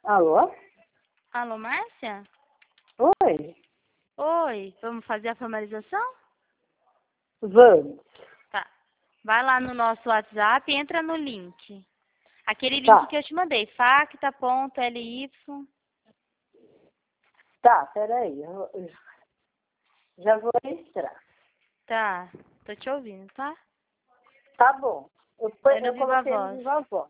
Alô? Alô, Márcia? Oi? Oi, vamos fazer a formalização? Vamos. Tá. Vai lá no nosso WhatsApp e entra no link. Aquele link Tá, que eu te mandei, facta.ly. tá, peraí. Eu já vou entrar. Tá, tô te ouvindo, tá? Tá bom. Vai no Eu Viva coloquei no Voz. Viva Voz.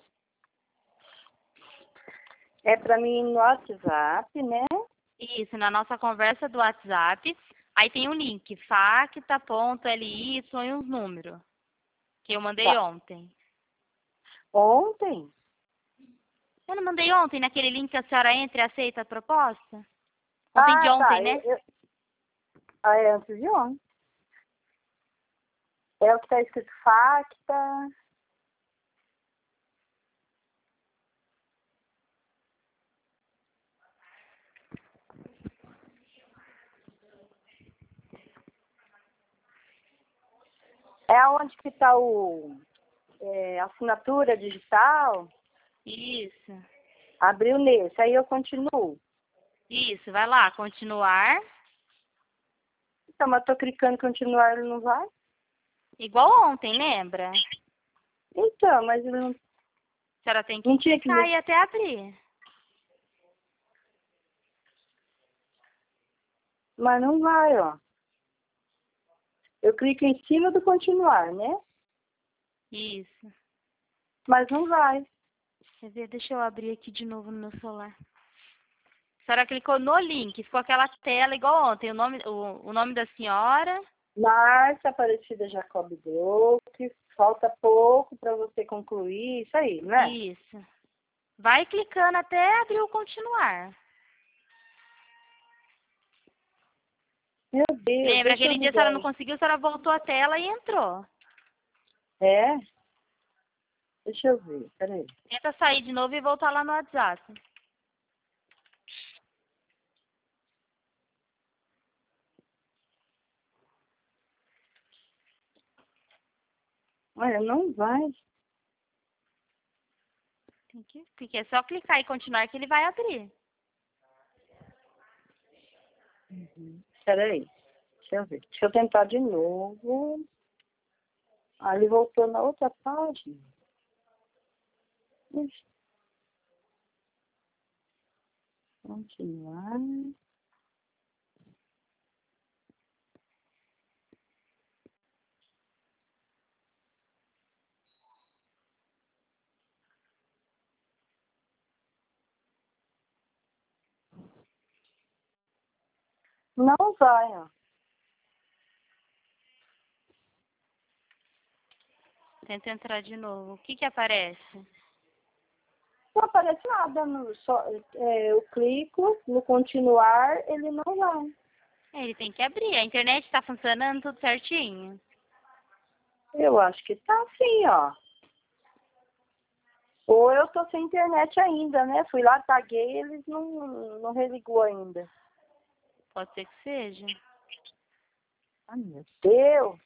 É pra mim ir no WhatsApp, né? Isso, na nossa conversa do WhatsApp. Aí tem um link, facta.ly e uns números, que eu mandei Tá. ontem. Ontem? Eu não mandei ontem naquele link que a senhora entra e aceita a proposta? Ontem de Ah, ontem, tá. né? Ah, é antes de ontem. É o que tá escrito facta. É onde que tá assinatura digital. Isso. Abriu nesse. Aí eu continuo. Isso, vai lá, continuar. Então, mas eu tô clicando em continuar, ele não vai? Igual ontem, lembra? Então, mas ele não, A senhora tem que não tinha que clicar me... e até abrir. Mas não vai, ó. Eu clico em cima do continuar, né? Isso. Mas não vai. Quer ver? Deixa eu abrir aqui de novo no meu celular. A senhora clicou no link, ficou aquela tela igual ontem. O nome da senhora. Márcia Aparecida Jacob Brook. Falta pouco para você concluir. Isso aí, né? Isso. Vai clicando até abrir o continuar. Meu Deus, Lembra, deixa eu aquele dia a senhora ligar não aí. conseguiu, a senhora voltou a tela e entrou. É? Deixa eu ver, peraí. Tenta sair de novo e voltar lá no WhatsApp. Olha, não vai. Porque é só clicar e continuar que ele vai abrir. Peraí, deixa eu ver. Deixa eu tentar de novo. Ah, ele voltou na outra página. Ixi. Continuar. Não vai, ó. Tenta entrar de novo. O que que aparece? Não aparece nada. Eu clico no continuar, ele não vai. Ele tem que abrir. A internet está funcionando tudo certinho. Eu acho que tá assim, ó. Ou eu tô sem internet ainda, né? Fui lá, taguei, eles não religou ainda. Pode ser que seja. Ai, meu Deus.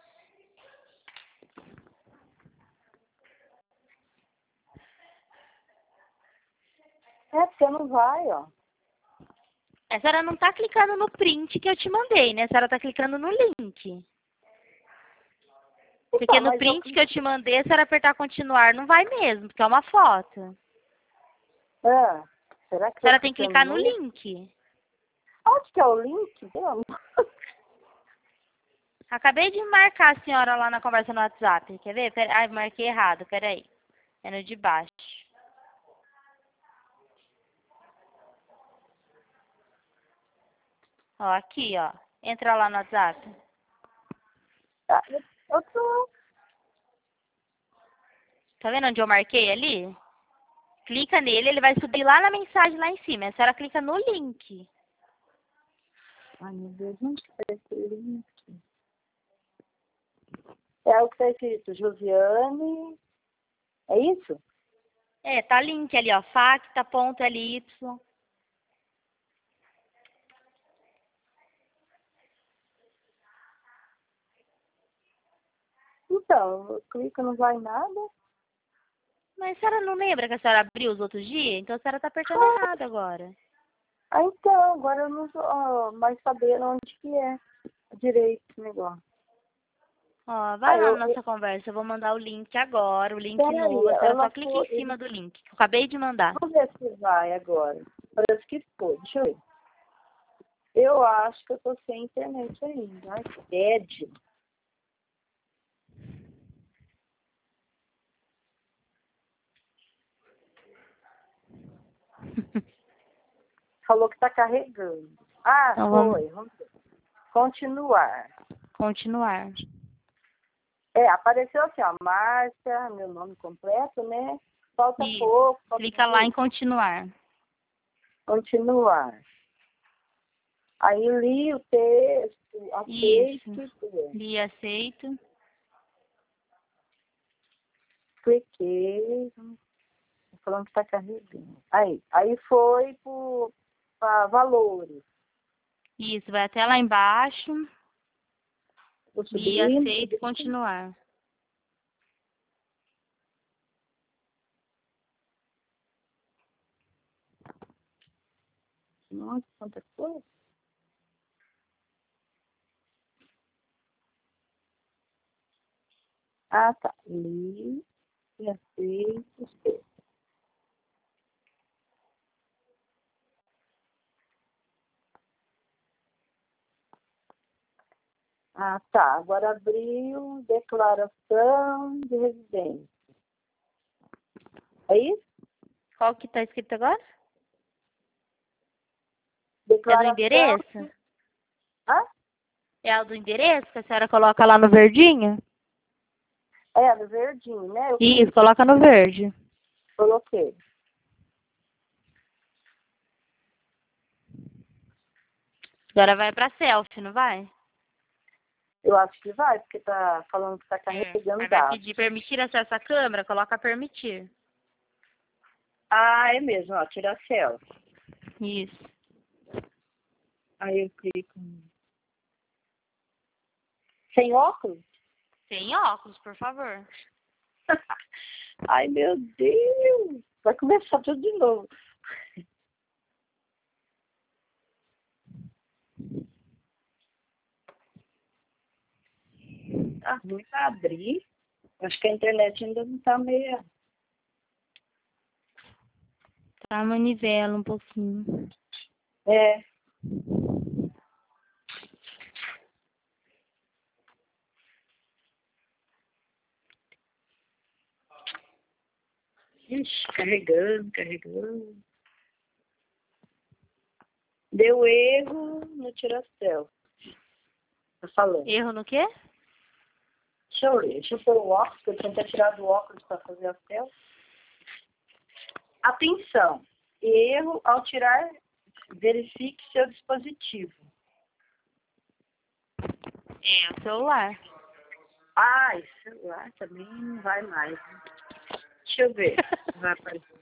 É, porque não vai, ó. A senhora não está clicando no print que eu te mandei, né? A senhora está clicando no link. Porque Então, no mas eu print que eu clico. te mandei, a senhora apertar continuar, não vai mesmo, porque é uma foto. Ah, será A que eu senhora tem que clicando clicar no no... link. Onde que é o link? Pelo amor. Acabei de marcar a senhora lá na conversa no WhatsApp. Quer ver? Ai, marquei errado, peraí. É no de baixo. Ó, aqui, ó. Entra lá no WhatsApp. Ah, eu tô... Tá vendo onde eu marquei ali? Clica nele, ele vai subir lá na mensagem lá em cima. A senhora clica no link. Ai, meu Deus, onde que tá esse link? É o que tá escrito, Josiane. É isso? É, tá link ali, ó. Facta.ly. Então, eu clico, não vai nada. Mas a senhora não lembra que a senhora abriu os outros dias? Então a senhora tá apertando errado agora. Ah, então, agora eu não tô mais sabendo onde que é direito o negócio. Ó, vai lá na nossa conversa, eu vou mandar o link agora, o link Peraí, novo. A senhora só ela clica foi. em cima do link, que eu acabei de mandar. Vamos ver se vai agora. Parece que foi. Deixa eu ver. Eu acho que eu tô sem internet ainda. Ai, que tédio. Falou que tá carregando. Ah, Então foi. Vamos ver. Continuar. continuar. Apareceu assim, ó. Márcia, meu nome completo, né? Falta Isso. pouco. Falta Clica lá em pouco. continuar. Continuar. Aí li o texto, Isso. aceito, Li aceito. cliquei. Tô falando que tá carregando. Aí foi para valores. Isso, vai até lá embaixo. Vou Li subindo, aceito, subindo. continuar. Nossa, quanta coisa. Ah, tá. Li e aceito. Ah, tá. Agora abriu declaração de residência. É isso? Qual que tá escrito agora? É do Declaração. endereço? Ah? É a do endereço que a senhora coloca lá no verdinho? No verdinho, né? Eu Isso, coloca no verde. coloquei. Agora vai pra selfie, não vai? Eu acho que vai, porque tá falando que tá carregando Aí vai dados. pedir permitir acesso à câmera, coloca permitir. Ah, é mesmo, ó, tirar selfie. Isso. Aí eu clico. Sem óculos? Sem óculos, por favor. Ai, meu Deus! Vai começar tudo de novo. Tá ruim pra abrir. Acho que a internet ainda não tá meia. Tá, manivela um pouquinho. É. Ixi, carregando. Deu erro no Tiracel. Tá falando. Erro no quê? Deixa eu ler. Deixa eu pôr o óculos, porque eu tinha até tirado o óculos para fazer a selfie. Atenção! Erro ao tirar, verifique seu dispositivo. É, o celular. Ah, esse celular também não vai mais. Deixa eu ver. Vai aparecer.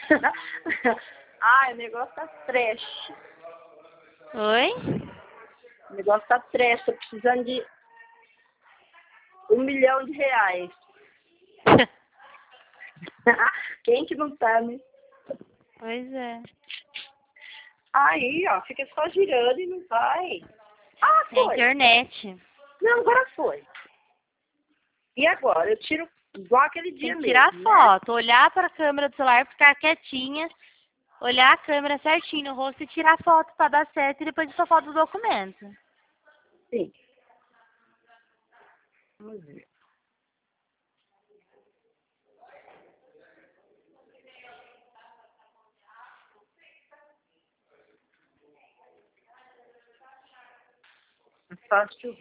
O negócio tá trash. Oi? O negócio tá trash. Tô precisando de R$ 1 milhão. Quem que não tá, né? Pois é. Aí, ó, fica só girando e não vai. Ah, É foi. internet. Não, agora foi. E agora? Eu tiro igual aquele dia Tem que mesmo, tirar né? foto, olhar para a câmera do celular, ficar quietinha, olhar a câmera certinho no rosto e tirar foto para dar certo e depois tirar foto do documento. Sim. Vamos ver. É fácil.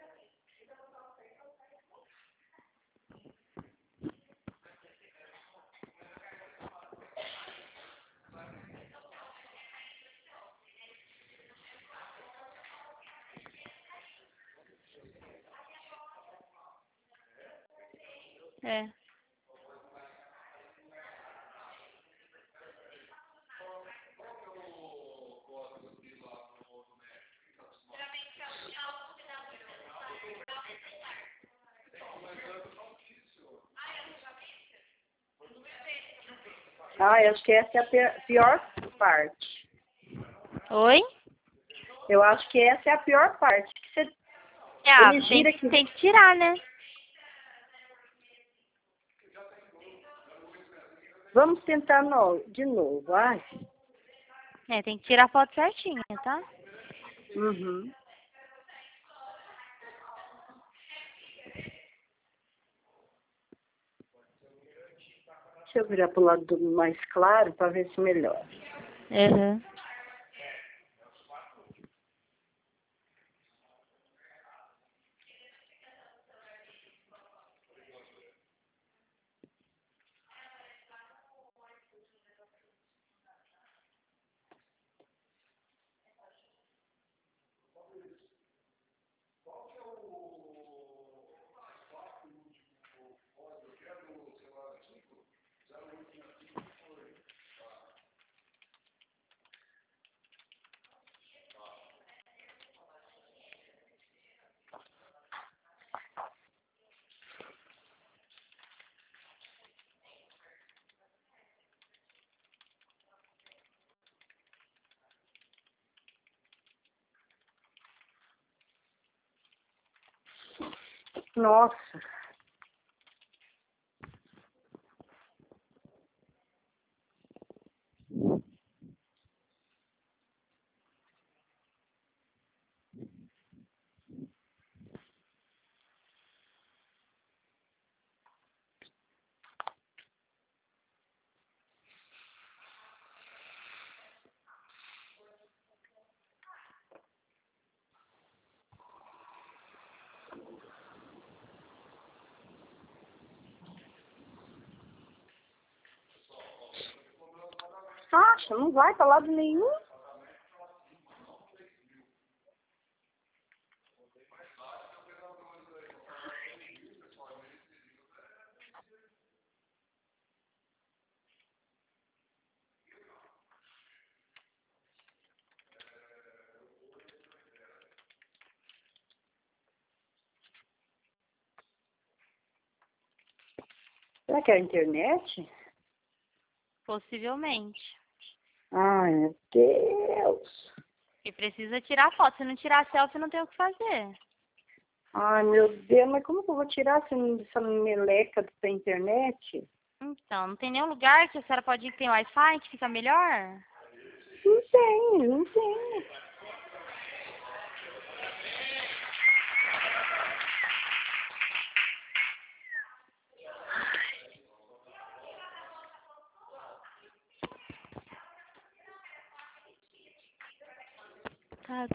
É. Ah, eu acho que essa é a pior parte. Oi? Eu acho que essa é a pior parte. Que você, Ah, ele gira aqui. tem que tirar, né? Vamos tentar de novo. Ai. Tem que tirar a foto certinha, tá? Uhum. Deixa eu virar para o lado mais claro para ver se melhora. Uhum. Nossa. Acha, não vai para lado nenhum. Será que é a internet? Possivelmente. Ai, meu Deus. E precisa tirar a foto. Se não tirar a selfie, não tem o que fazer. Ai, meu Deus, mas como que eu vou tirar essa meleca da internet? Então, não tem nenhum lugar que a senhora pode ir que tem Wi-Fi, que fica melhor? Não tem, não tem. Tá,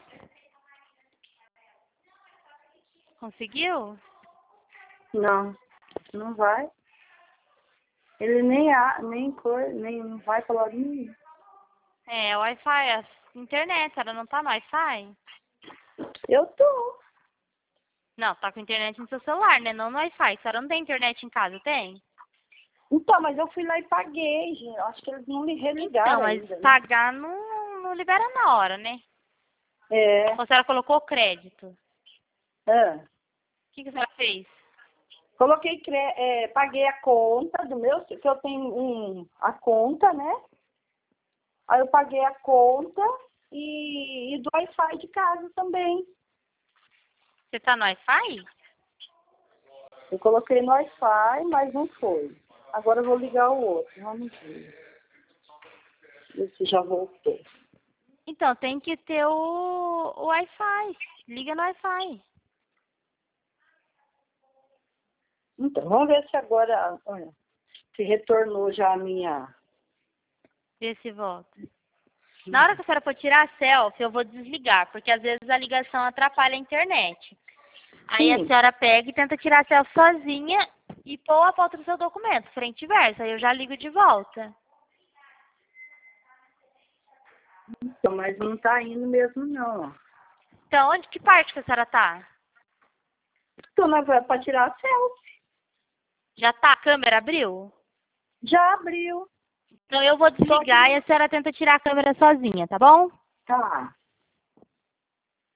conseguiu? Não, não vai. Ele nem não vai para lado nenhum. Wi-Fi, a internet, ela não tá no Wi-Fi? Eu tô. Não, tá com internet no seu celular, né? Não no Wi-Fi. A senhora não tem internet em casa, tem? Então, mas eu fui lá e paguei, gente. Acho que eles não me religaram Então, mas ainda, né? pagar não libera na hora, né? É. Ou a senhora colocou crédito? O Ah. que a senhora fez? Coloquei, paguei a conta do meu, que eu tenho a conta, né? Aí eu paguei a conta e do Wi-Fi de casa também. Você tá no Wi-Fi? Eu coloquei no Wi-Fi, mas não foi. Agora eu vou ligar o outro. Vamos ver. Ver se já voltou. Então, tem que ter o Wi-Fi. Liga no Wi-Fi. Então, vamos ver se agora, olha, se retornou já a minha... Vê se volta. Na hora que a senhora for tirar a selfie, eu vou desligar, porque às vezes a ligação atrapalha a internet. Aí a Sim. senhora pega e tenta tirar a selfie sozinha e pôr a foto do seu documento, frente e verso. Aí eu já ligo de volta. Então, mas não tá indo mesmo, não. Ó. Então, que parte que a senhora tá? Tô para tirar a selfie. Já tá? A câmera abriu? Já abriu. Então eu vou desligar e a senhora tenta tirar a câmera sozinha, tá bom? Tá.